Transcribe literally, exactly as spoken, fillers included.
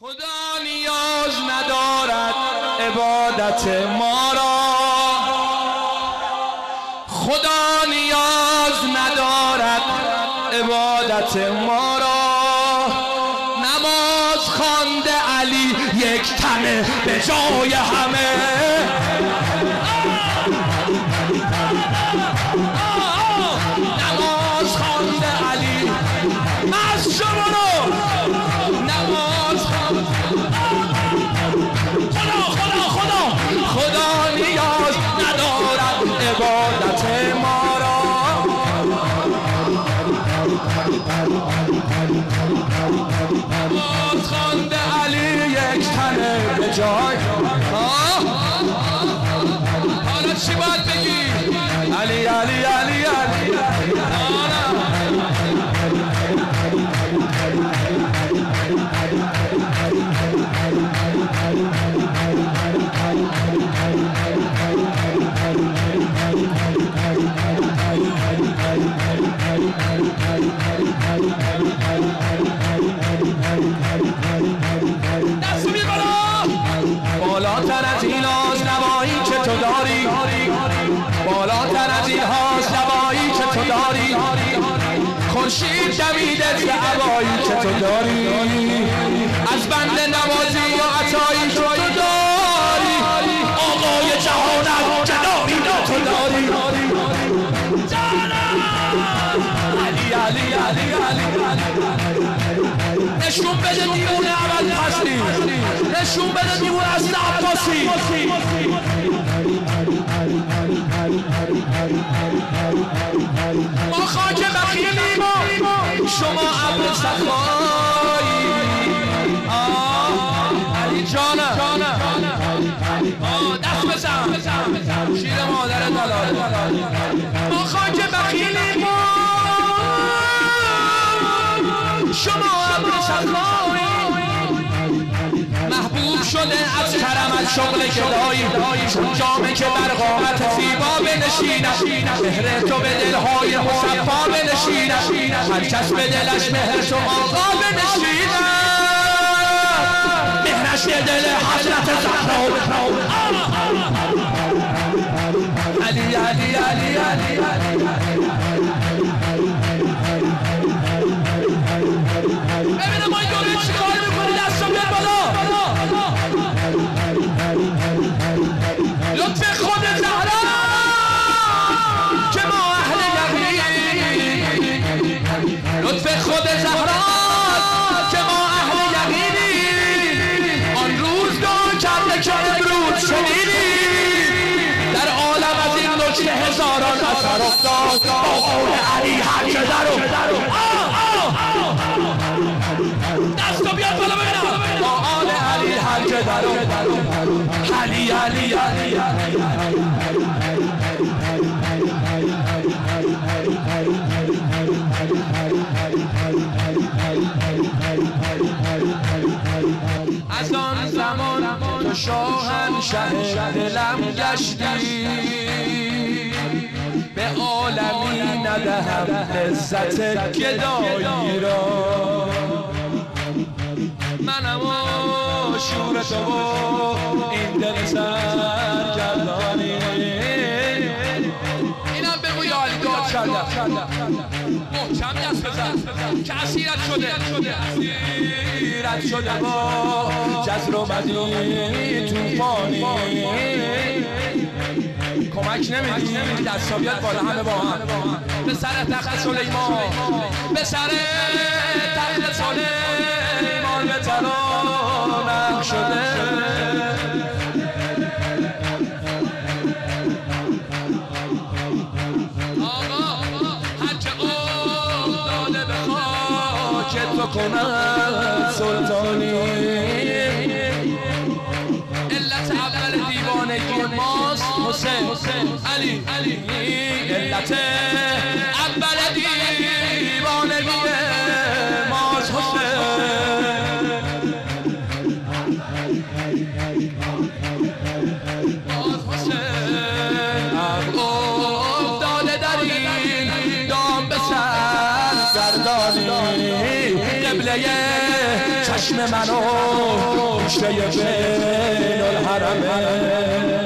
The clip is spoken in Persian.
خدا نیاز ندارد عبادت ما را، خدا نیاز ندارد عبادت ما را. نماز خوانده علی یک تنه به جای همه، نماز خوانده علی مست شما رو، نماز خوانده خدا خدا خدا خدا نیاز ندارد عبادت ما را. نماز خوانده علی یک تنه به جای. حالا چی باید بگی؟ علی علی علی علی دست بیر بالا، بالاتر از این آزنوایی که تو داری، بالاتر از این آزنوایی که تو داری، خورشید دمیده ز عبایی که تو داری، از بند نوازی و عطایی که تو داری، آقای جهانت جدایی که تو داری. علی علی علی علی نشون بده دیوونه اول پستی، نشون بده دیوونه از عباسی. ما خاک بخیلیم و شما ابر سخایی. علی جانم دست بزن شیر مادر دلال. ما خاک بخیلیم و شما ابر سخایی. محبوب شده از کرمت شغل گدایی، چون جامه که بر قامت زیبا بنشیند، مهر تو به دلهای مصفا بنشیند، هر کس به دلش مهر تو آقا بنشیند، مهرش به دل حضرت زهرا. علی علی علی علی ببینم ما این دوره چی کار میکنی؟ دستم بیار بالا. لطف خود زهرا که ما اهل یقین، لطف خود زهرا که ما اهل یقینی، آن روز دو کرده که امروز شنیدی، در عالم از این نکته هزاران اثر افتاد، با قول علی هر که درو. دستو بیاد بالا ببینم با آل علی هر که درو. علی علی علی از آن زمان تو شاهنشه دلم گشتی، به عالمی ندهم لذت گدایی را. منم و شور تو و این دل سرگردانی. اینم بگو یا علی داد کردم محکم دست بزن که اسیرت شده، اسیرت شده با جزر و مدی توفانی. کمک نمیدی دستا بیاد بالا همه با هم به سر تخت سلیمان، به سر تخت سلیمان به ترانه شده. آقا هر که افتاده به خاک تو کند سلطانی. علت اول دیوانگی ماست حسین علی، علت اول دیوانگی ماست حسین. افتاده در این دام به سر گردانی، قبله چشم منو گوشه بین الحرمه